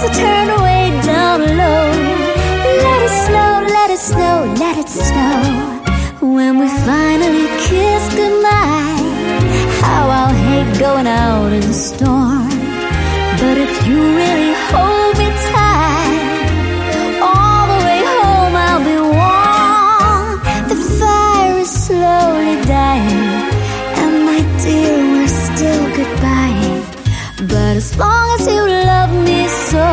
So turn way down low. Let it snow, let it snow, let it snow. When we finally kiss goodbye, how I'll hate going out in the storm. But if you really